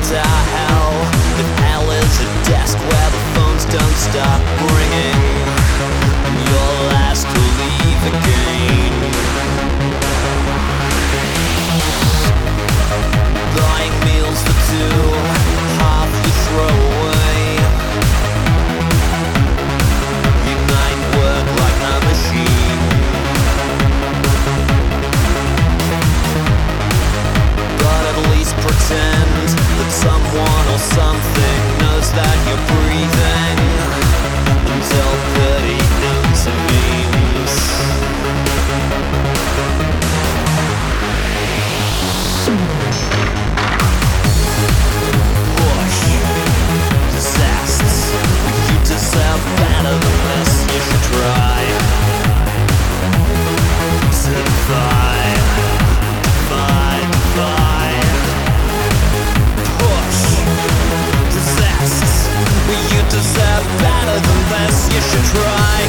to hell. If hell is a desk where the phones don't stop ringing, and you're asked to leave again. Buying meals for two, half you throw away. Your mind work like a machine, but at least pretend that someone or something knows that you're breathing until pity intervenes. Push, disasts, you deserve better than this. You should try to defy, defy, defy. Push, disasts, you deserve better than this. You should try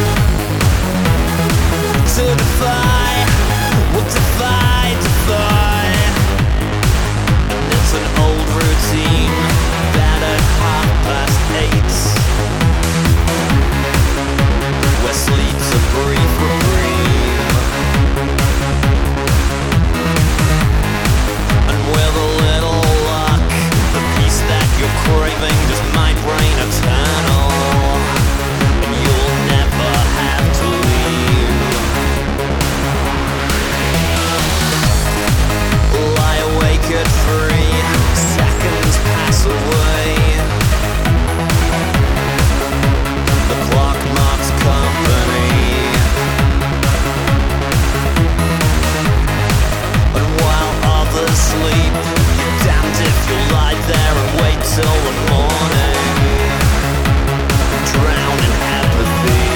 to defy, well, defy, defy. And it's an old routine that at 8:30, where sleep's a brief reprieve, and with a little luck, the peace that you're craving just might reign eternal, and you'll never have to leave. Lie awake at 3, seconds pass away. The clock marks company, and while others sleep, you're damned if you lie there and wait till the morning, drown in apathy.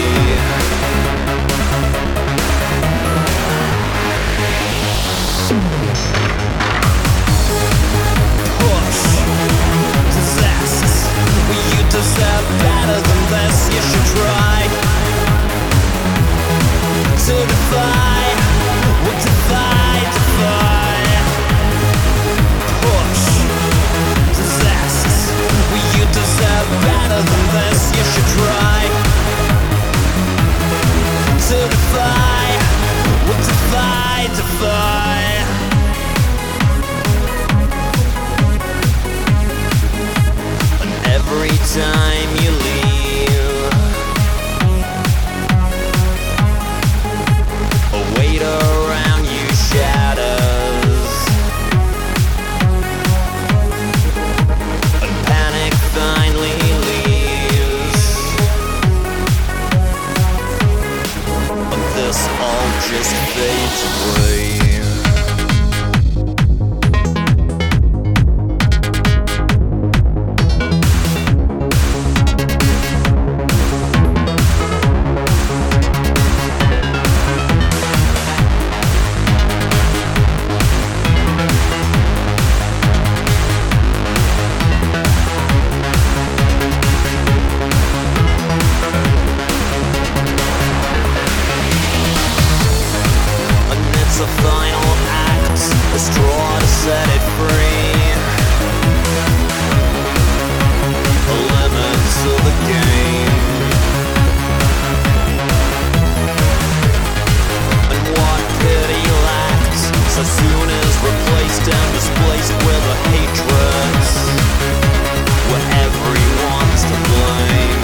Push, disasts, you deserve better than this. You should try to defy, well, defy, defy. Push, disasts, you deserve better than this. You should try to defy, well, defy, defy. And every time you leave, a weight around you shatters, and panic finally leaves, and this all just fades away. The final act, the straw to set it free, the limits of the game, and what pity lacked so soon is replaced and displaced with a hatred where everyone's to blame.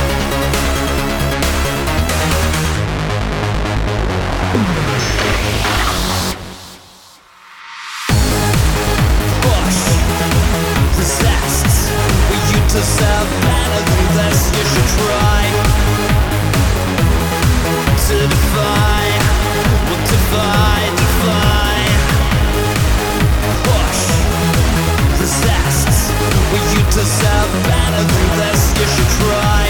Disasts, you deserve better than this. You should try to defy, well, defy, defy. Push, disasts, you deserve better than this. You should try